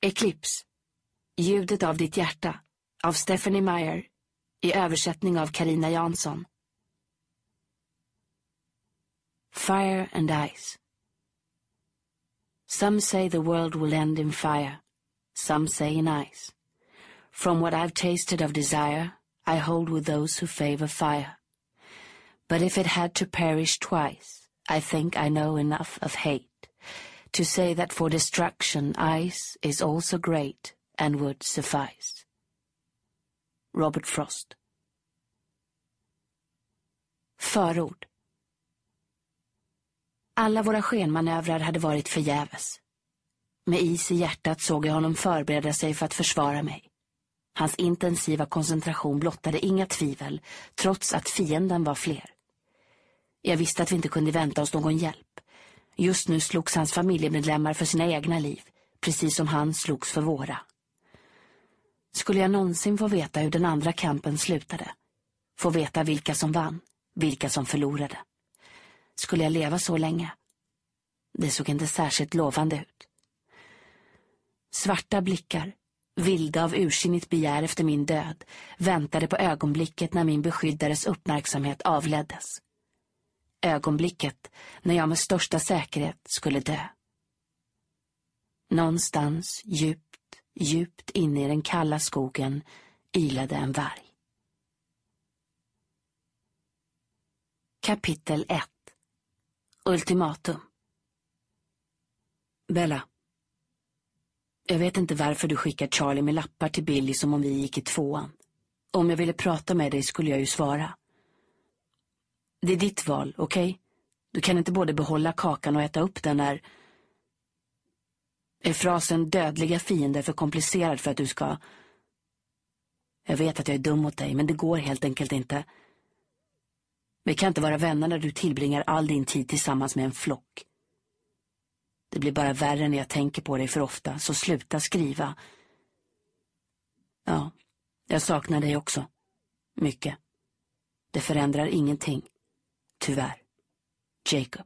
Eclipse. Ljudet av ditt hjärta av Stephanie Meyer i översättning av Carina Jansson. Fire and ice. Some say the world will end in fire, some say in ice. From what I've tasted of desire, I hold with those who favor fire. But if it had to perish twice, I think I know enough of hate to say that for destruction ice is also great and would suffice. Robert Frost. Förord. Alla våra skenmanövrar hade varit förgäves. Med is i hjärtat såg jag honom förbereda sig för att försvara mig. Hans intensiva koncentration blottade inga tvivel, trots att fienden var fler. Jag visste att vi inte kunde vänta oss någon hjälp. Just nu slogs hans familjemedlemmar för sina egna liv, precis som han slogs för våra. Skulle jag någonsin få veta hur den andra kampen slutade? Få veta vilka som vann, vilka som förlorade? Skulle jag leva så länge? Det såg inte särskilt lovande ut. Svarta blickar, vilda av ursinnigt begär efter min död, väntade på ögonblicket när min beskyddares uppmärksamhet avleddes. Ögonblicket när jag med största säkerhet skulle dö. Någonstans djupt inne i den kalla skogen ylade en varg. Kapitel 1. Ultimatum. Bella. Jag vet inte varför du skickar Charlie med lappar till Billy som om vi gick i 2:an. Om jag ville prata med dig skulle jag ju svara. Det är ditt val, okej? Du kan inte både behålla kakan och äta upp den när... Är frasen dödliga fiender för komplicerad för att du ska... Jag vet att jag är dum mot dig, men det går helt enkelt inte. Vi kan inte vara vänner när du tillbringar all din tid tillsammans med en flock. Det blir bara värre när jag tänker på dig för ofta, så sluta skriva. Ja, jag saknar dig också. Mycket. Det förändrar ingenting. Tyvärr. Jacob.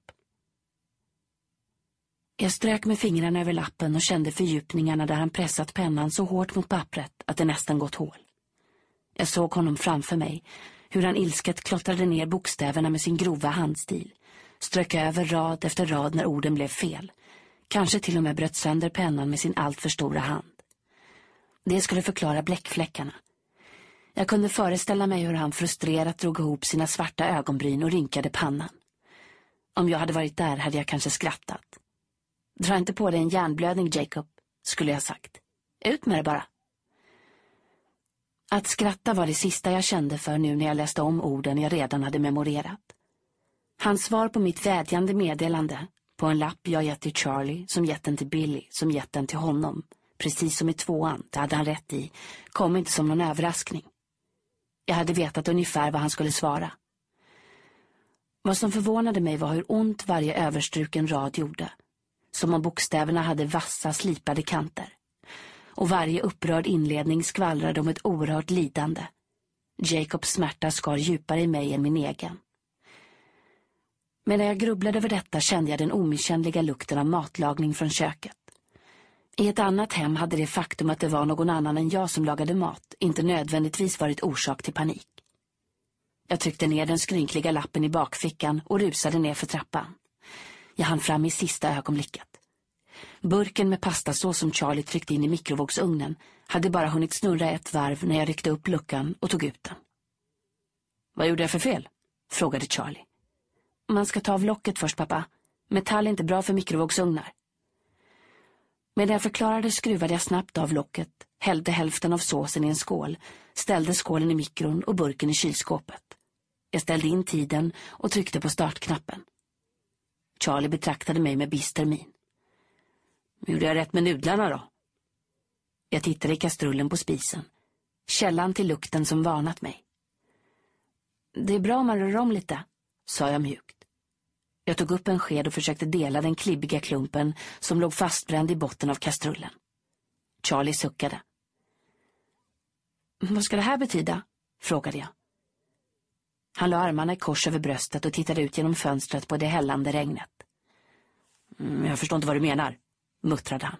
Jag strök med fingrarna över lappen och kände fördjupningarna där han pressat pennan så hårt mot pappret att det nästan gått hål. Jag såg honom framför mig, hur han ilsket klottrade ner bokstäverna med sin grova handstil, strök över rad efter rad när orden blev fel, kanske till och med bröt sönder pennan med sin allt för stora hand. Det skulle förklara bläckfläckarna. Jag kunde föreställa mig hur han frustrerat drog ihop sina svarta ögonbryn och rynkade pannan. Om jag hade varit där hade jag kanske skrattat. Dra inte på dig en hjärnblödning, Jacob, skulle jag sagt. Ut med det bara. Att skratta var det sista jag kände för nu när jag läste om orden jag redan hade memorerat. Hans svar på mitt vädjande meddelande, på en lapp jag gett till Charlie, som gett den till Billy, som gett den till honom, precis som i 2:an, det hade han rätt i, kom inte som någon överraskning. Jag hade vetat ungefär vad han skulle svara. Vad som förvånade mig var hur ont varje överstruken rad gjorde, som om bokstäverna hade vassa slipade kanter. Och varje upprörd inledning skvallrade om ett oerhört lidande. Jacobs smärta skar djupare i mig än min egen. Medan jag grubblade över detta kände jag den omisskännliga lukten av matlagning från köket. I ett annat hem hade det faktum att det var någon annan än jag som lagade mat inte nödvändigtvis varit orsak till panik. Jag tryckte ner den skrynkliga lappen i bakfickan och rusade ner för trappan. Jag hann fram i sista ögonblicket. Burken med pastasås som Charlie tryckte in i mikrovågsugnen hade bara hunnit snurra ett varv när jag ryckte upp luckan och tog ut den. Vad gjorde jag för fel? Frågade Charlie. Man ska ta av locket först, pappa. Metall är inte bra för mikrovågsugnar. Medan jag förklarade skruvade jag snabbt av locket, hällde hälften av såsen i en skål, ställde skålen i mikron och burken i kylskåpet. Jag ställde in tiden och tryckte på startknappen. Charlie betraktade mig med bister min. Gjorde jag rätt med nudlarna då? Jag tittade i kastrullen på spisen. Källan till lukten som varnat mig. Det är bra om man rör om lite, sa jag mjukt. Jag tog upp en sked och försökte dela den klibbiga klumpen som låg fastbränd i botten av kastrullen. Charlie suckade. Vad ska det här betyda? Frågade jag. Han la armarna i kors över bröstet och tittade ut genom fönstret på det hällande regnet. Jag förstår inte vad du menar, muttrade han.